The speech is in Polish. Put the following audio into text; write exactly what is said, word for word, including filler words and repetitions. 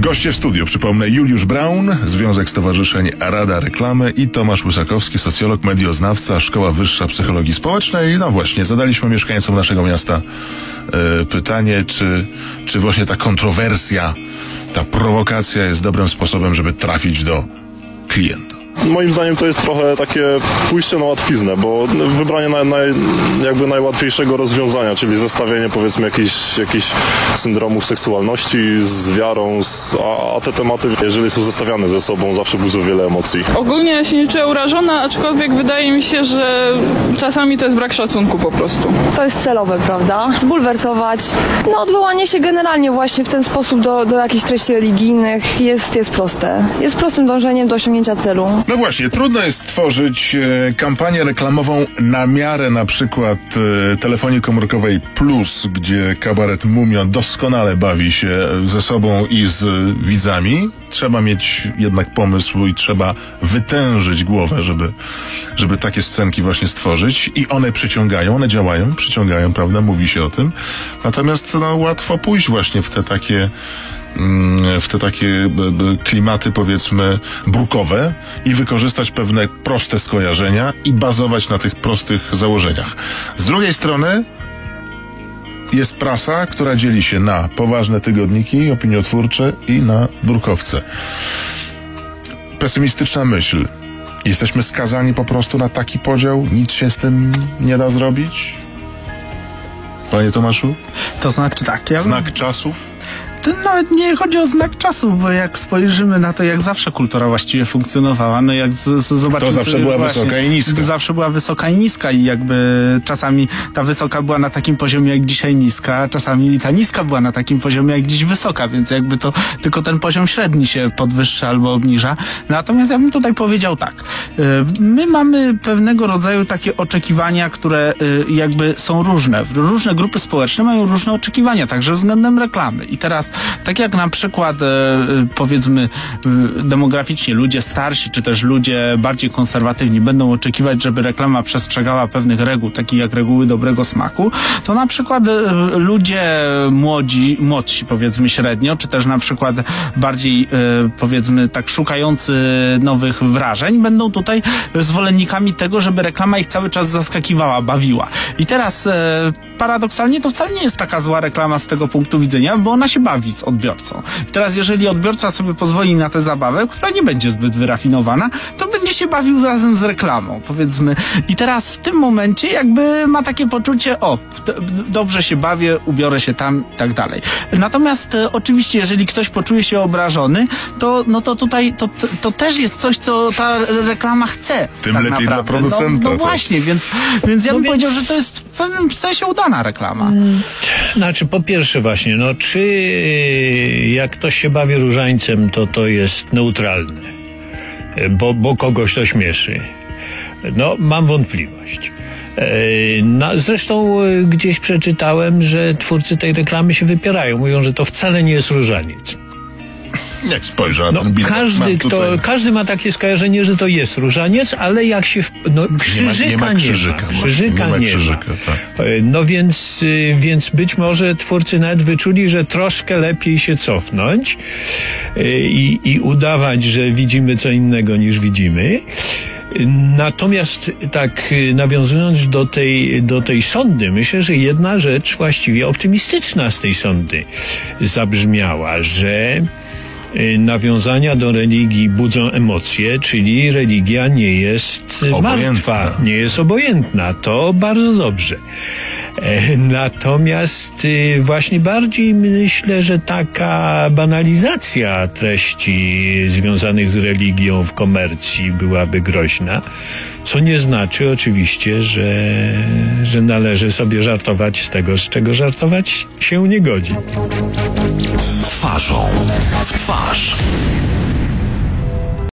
Goście w studiu, przypomnę, Juliusz Braun, Związek Stowarzyszeń Rada Reklamy i Tomasz Łysakowski, socjolog, medioznawca, Szkoła Wyższa Psychologii Społecznej. No właśnie, zadaliśmy mieszkańcom naszego miasta e, pytanie, czy, czy właśnie ta kontrowersja, ta prowokacja jest dobrym sposobem, żeby trafić do klienta. Moim zdaniem to jest trochę takie pójście na łatwiznę, bo wybranie naj, naj, jakby najłatwiejszego rozwiązania, czyli zestawienie powiedzmy jakichś, jakichś syndromów seksualności z wiarą, z, a, a te tematy, jeżeli są zestawiane ze sobą, zawsze budzą wiele emocji. Ogólnie ja się nie czuję urażona, aczkolwiek wydaje mi się, że czasami to jest brak szacunku po prostu. To jest celowe, prawda? Zbulwersować. No odwołanie się generalnie właśnie w ten sposób do, do jakichś treści religijnych jest, jest proste. Jest prostym dążeniem do osiągnięcia celu. No właśnie, trudno jest stworzyć e, kampanię reklamową na miarę na przykład e, telefonii komórkowej Plus, gdzie kabaret Mumio doskonale bawi się ze sobą i z widzami. Trzeba mieć jednak pomysł i trzeba wytężyć głowę, żeby, żeby takie scenki właśnie stworzyć. I one przyciągają, one działają, przyciągają, prawda? Mówi się o tym. Natomiast no, łatwo pójść właśnie w te takie w te takie klimaty, powiedzmy, brukowe i wykorzystać pewne proste skojarzenia i bazować na tych prostych założeniach. Z drugiej strony jest prasa, która dzieli się na poważne tygodniki opiniotwórcze i na brukowce. Pesymistyczna myśl. Jesteśmy skazani po prostu na taki podział? Nic się z tym nie da zrobić? Panie Tomaszu? To znaczy tak. Ja Znak czasów? To nawet nie chodzi o znak czasów, bo jak spojrzymy na to, jak zawsze kultura właściwie funkcjonowała, no jak z, z, zobaczymy... To zawsze była właśnie, wysoka i niska. Zawsze była wysoka i niska i jakby czasami ta wysoka była na takim poziomie jak dzisiaj niska, a czasami ta niska była na takim poziomie jak dziś wysoka, więc jakby to tylko ten poziom średni się podwyższa albo obniża. Natomiast ja bym tutaj powiedział tak. My mamy pewnego rodzaju takie oczekiwania, które jakby są różne. Różne grupy społeczne mają różne oczekiwania, także względem reklamy. I teraz tak jak na przykład e, powiedzmy e, demograficznie ludzie starsi, czy też ludzie bardziej konserwatywni będą oczekiwać, żeby reklama przestrzegała pewnych reguł, takich jak reguły dobrego smaku, to na przykład e, ludzie młodzi, młodsi powiedzmy średnio, czy też na przykład bardziej e, powiedzmy tak szukający nowych wrażeń, będą tutaj zwolennikami tego, żeby reklama ich cały czas zaskakiwała, bawiła. I teraz e, paradoksalnie to wcale nie jest taka zła reklama z tego punktu widzenia, bo ona się bawi z odbiorcą. I teraz jeżeli odbiorca sobie pozwoli na tę zabawę, która nie będzie zbyt wyrafinowana, to będzie się bawił razem z reklamą, powiedzmy. I teraz w tym momencie jakby ma takie poczucie, o, dobrze się bawię, ubiorę się tam i tak dalej. Natomiast e, oczywiście, jeżeli ktoś poczuje się obrażony, to no to tutaj to, to, to też jest coś, co ta reklama chce. Tym tak lepiej naprawdę. dla producenta. No, no właśnie, więc, więc ja no bym więc... powiedział, że to jest w pewnym sensie udana reklama. Znaczy, po pierwsze właśnie, no czy jak ktoś się bawi różańcem, to to jest neutralne, bo, bo kogoś to śmieszy. No, mam wątpliwość. No, zresztą gdzieś przeczytałem, że twórcy tej reklamy się wypierają. Mówią, że to wcale nie jest różaniec. Jak spojrzę na no, ten billboard, każdy, kto, każdy ma takie skojarzenie, że to jest różaniec, ale jak się... W, no, krzyżyka nie ma, nie ma krzyżyka. Nie ma. Krzyżyka nie ma. Nie ma krzyżyka, tak. No więc, więc być może twórcy nawet wyczuli, że troszkę lepiej się cofnąć i, i udawać, że widzimy co innego niż widzimy. Natomiast tak nawiązując do tej, do tej sondy, myślę, że jedna rzecz właściwie optymistyczna z tej sondy zabrzmiała, że nawiązania do religii budzą emocje, czyli religia nie jest obojętna. martwa, nie jest obojętna. To bardzo dobrze. Natomiast właśnie bardziej myślę, że taka banalizacja treści związanych z religią w komercji byłaby groźna, co nie znaczy oczywiście, że, że należy sobie żartować z tego, z czego żartować się nie godzi. Twarzą w twarz.